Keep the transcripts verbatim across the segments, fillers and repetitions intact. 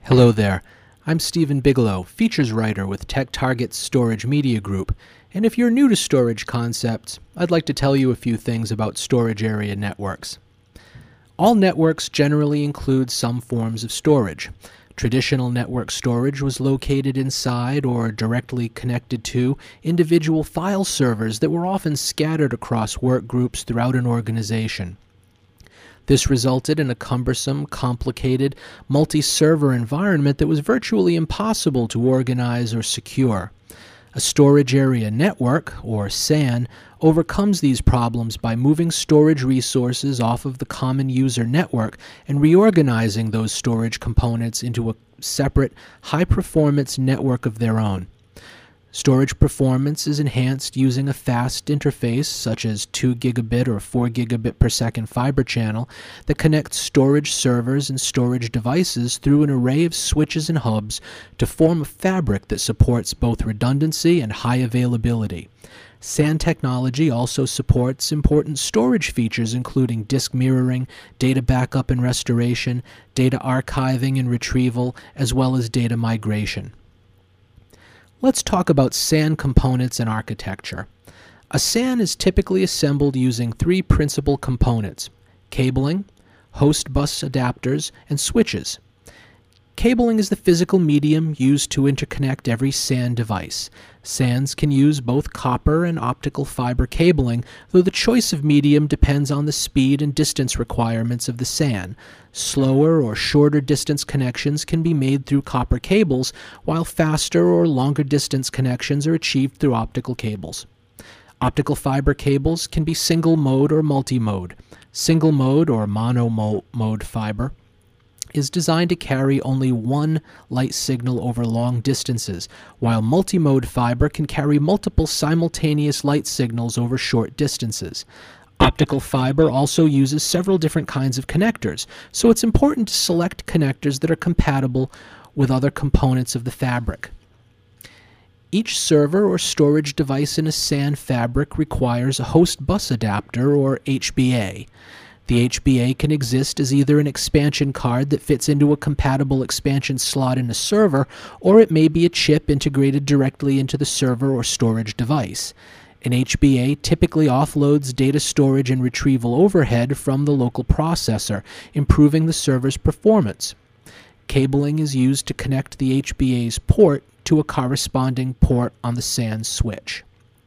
Hello there, I'm Stephen Bigelow, features writer with TechTarget's Storage Media Group, and if you're new to storage concepts, I'd like to tell you a few things about storage area networks. All networks generally include some forms of storage. Traditional network storage was located inside or directly connected to individual file servers that were often scattered across work groups throughout an organization. This resulted in a cumbersome, complicated, multi-server environment that was virtually impossible to organize or secure. A storage area network, or S A N, overcomes these problems by moving storage resources off of the common user network and reorganizing those storage components into a separate, high-performance network of their own. Storage performance is enhanced using a fast interface such as two gigabit or four gigabit per second fiber channel that connects storage servers and storage devices through an array of switches and hubs to form a fabric that supports both redundancy and high availability. S A N technology also supports important storage features including disk mirroring, data backup and restoration, data archiving and retrieval, as well as data migration. Let's talk about S A N components and architecture. A S A N is typically assembled using three principal components: cabling, host bus adapters, and switches. Cabling is the physical medium used to interconnect every S A N device. S A Ns can use both copper and optical fiber cabling, though the choice of medium depends on the speed and distance requirements of the S A N. Slower or shorter distance connections can be made through copper cables, while faster or longer distance connections are achieved through optical cables. Optical fiber cables can be single-mode or multi-mode. Single-mode or mono-mode fiber is designed to carry only one light signal over long distances, while multi-mode fiber can carry multiple simultaneous light signals over short distances. Optical fiber also uses several different kinds of connectors, so it's important to select connectors that are compatible with other components of the fabric. Each server or storage device in a S A N fabric requires a host bus adapter, or H B A. The H B A can exist as either an expansion card that fits into a compatible expansion slot in a server, or it may be a chip integrated directly into the server or storage device. An H B A typically offloads data storage and retrieval overhead from the local processor, improving the server's performance. Cabling is used to connect the H B A's port to a corresponding port on the S A N switch.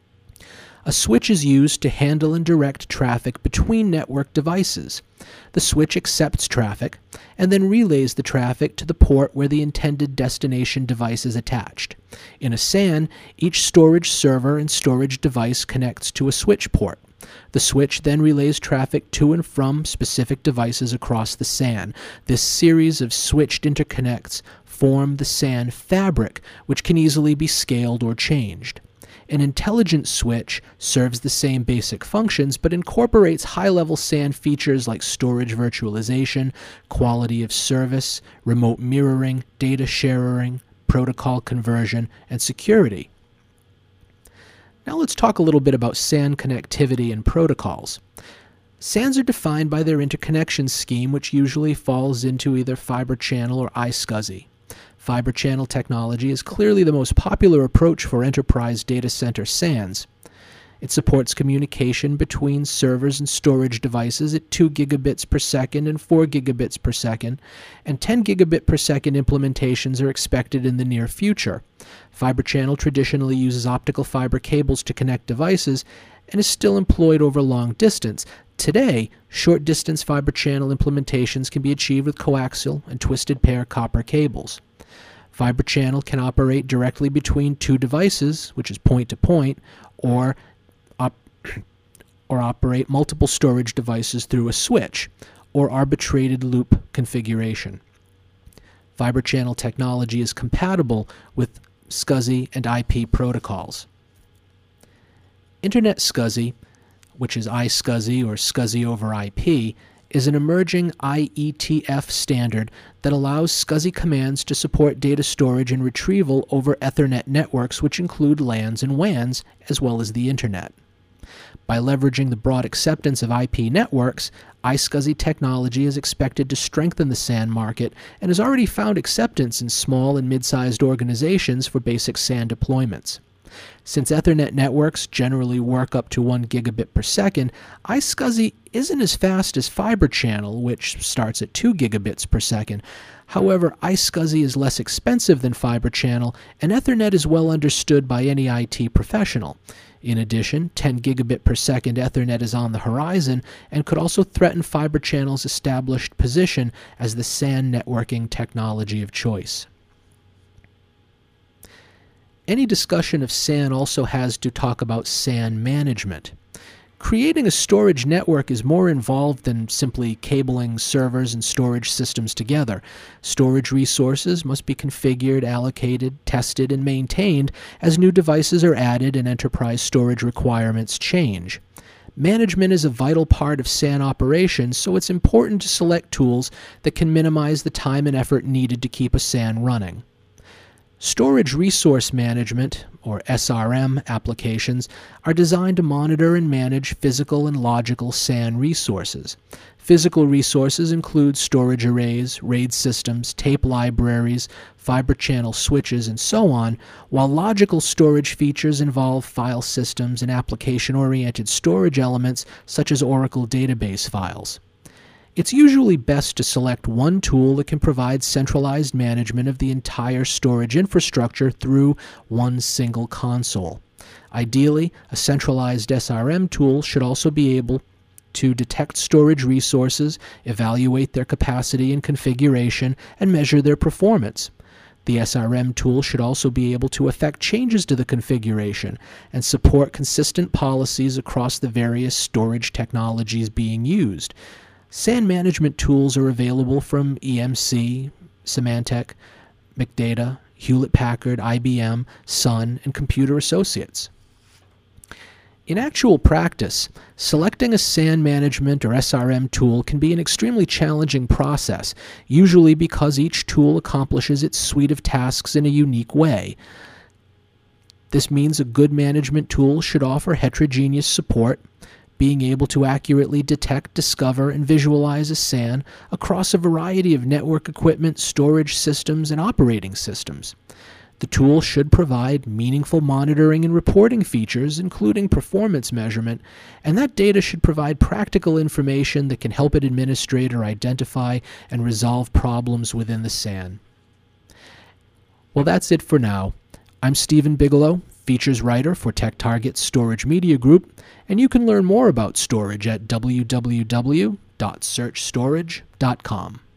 A switch is used to handle and direct traffic between network devices. The switch accepts traffic and then relays the traffic to the port where the intended destination device is attached. In a S A N, each storage server and storage device connects to a switch port. The switch then relays traffic to and from specific devices across the S A N. This series of switched interconnects form the S A N fabric, which can easily be scaled or changed. An intelligent switch serves the same basic functions but incorporates high-level S A N features like storage virtualization, quality of service, remote mirroring, data sharing, protocol conversion, and security. Now let's talk a little bit about S A N connectivity and protocols. S A Ns are defined by their interconnection scheme, which usually falls into either fiber channel or I S C S I. Fiber channel technology is clearly the most popular approach for enterprise data center S A Ns. It supports communication between servers and storage devices at two gigabits per second and four gigabits per second, and ten gigabit per second implementations are expected in the near future. Fiber channel traditionally uses optical fiber cables to connect devices and is still employed over long distance. Today, short-distance fiber channel implementations can be achieved with coaxial and twisted pair copper cables. Fiber channel can operate directly between two devices, which is point-to-point, or, op or operate multiple storage devices through a switch, or arbitrated loop configuration. Fiber channel technology is compatible with S C S I and I P protocols. Internet S C S I, which is I S C S I or S C S I over I P, is an emerging I E T F standard that allows S C S I commands to support data storage and retrieval over Ethernet networks, which include LANs and W A Ns, as well as the Internet. By leveraging the broad acceptance of I P networks, iSCSI technology is expected to strengthen the S A N market and has already found acceptance in small and mid-sized organizations for basic S A N deployments. Since Ethernet networks generally work up to one gigabit per second, iSCSI isn't as fast as Fibre Channel, which starts at two gigabits per second. However, iSCSI is less expensive than Fibre Channel, and Ethernet is well understood by any I T professional. In addition, ten gigabit per second Ethernet is on the horizon and could also threaten Fibre Channel's established position as the S A N networking technology of choice. Any discussion of S A N also has to talk about S A N management. Creating a storage network is more involved than simply cabling servers and storage systems together. Storage resources must be configured, allocated, tested, and maintained as new devices are added and enterprise storage requirements change. Management is a vital part of S A N operations, so it's important to select tools that can minimize the time and effort needed to keep a S A N running. Storage Resource Management, or S R M, applications are designed to monitor and manage physical and logical S A N resources. Physical resources include storage arrays, RAID systems, tape libraries, Fibre Channel switches, and so on, while logical storage features involve file systems and application-oriented storage elements such as Oracle database files. It's usually best to select one tool that can provide centralized management of the entire storage infrastructure through one single console. Ideally, a centralized S R M tool should also be able to detect storage resources, evaluate their capacity and configuration, and measure their performance. The S R M tool should also be able to effect changes to the configuration and support consistent policies across the various storage technologies being used. S A N management tools are available from E M C, Symantec, McData, Hewlett-Packard, I B M, Sun, and Computer Associates. In actual practice, selecting a S A N management or S R M tool can be an extremely challenging process, usually because each tool accomplishes its suite of tasks in a unique way. This means a good management tool should offer heterogeneous support, being able to accurately detect, discover, and visualize a S A N across a variety of network equipment, storage systems, and operating systems. The tool should provide meaningful monitoring and reporting features, including performance measurement, and that data should provide practical information that can help an administrator identify and resolve problems within the S A N. Well, that's it for now. I'm Stephen Bigelow, features writer for TechTarget Storage Media Group, and you can learn more about storage at w w w dot search storage dot com.